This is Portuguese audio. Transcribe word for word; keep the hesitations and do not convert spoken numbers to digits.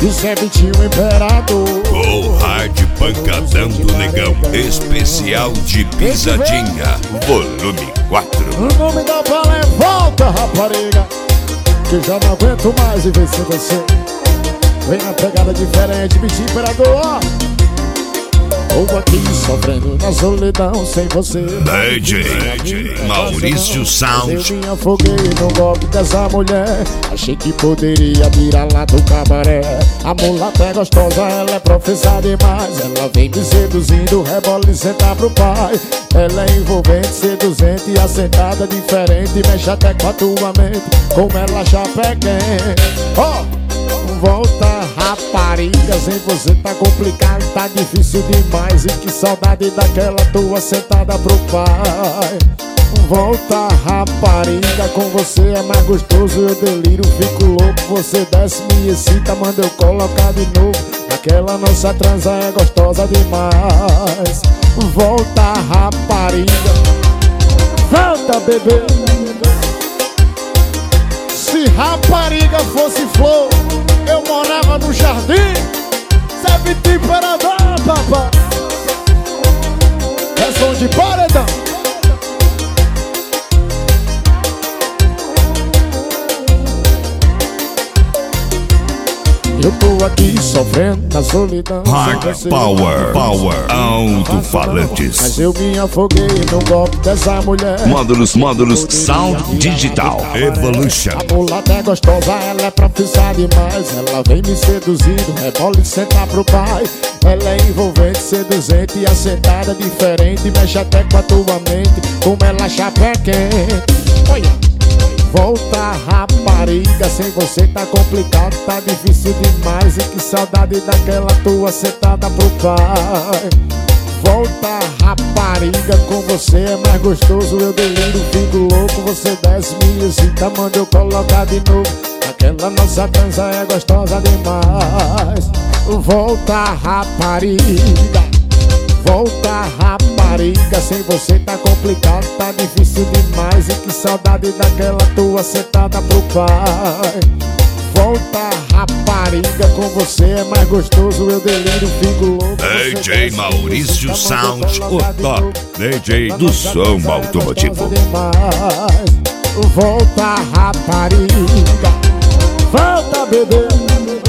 Isso é Vitinho Imperador. O hard pancadão do negão, especial de pisadinha, volume quatro. O nome da bala é Volta, rapariga, que já não aguento mais viver sem você. Vem na pegada diferente, Vitinho Imperador, ó. Ou aqui sofrendo na solidão sem você. D J, D J Maurício Sound. Eu me afoguei no golpe dessa mulher. Achei que poderia virar lá do cabaré. A mulata é gostosa, ela é profissa demais. Ela vem me seduzindo, rebola e senta pro pai. Ela é envolvente, seduzente e assentada diferente. Mexe até com a tua mente, como ela chapa é quente. Ó! Oh! Volta, rapariga, sem você tá complicado, tá difícil demais. E que saudade daquela tua sentada pro pai. Volta, rapariga, com você é mais gostoso. Eu deliro, fico louco, você desce, me excita, manda eu colocar de novo. Aquela nossa transa é gostosa demais. Volta, rapariga, volta, bebê. Se rapariga fosse flor, eu morava no jardim. Cê é Vitinho Imperador, papai. É som de paredão. Eu tô aqui sofrendo na solidão. Hard Power, Power, alto-falantes. Mas eu me afoguei no golpe dessa mulher. Módulos, módulos, Sound Digital Evolution. A mulata é gostosa, ela é profissa demais. Ela vem me seduzindo, rebola e senta pro pai. Ela é envolvente, seduzente e assentada diferente. Mexe até com a tua mente, como ela chapa é quente. Olha! Volta, rapariga, sem você tá complicado, tá difícil demais. E que saudade daquela tua sentada pro pai. Volta, rapariga, com você é mais gostoso. Eu deliro, fico louco, você desce, me excita, manda eu colocar de novo. Aquela nossa dança é gostosa demais. Volta, rapariga, volta, rapariga, sem você tá complicado, tá difícil demais. E que saudade daquela tua sentada pro pai. Volta, rapariga, com você é mais gostoso. Eu deliro, fico louco. D J Maurício Sound, o top D J do som automotivo. Volta, rapariga, volta, bebê.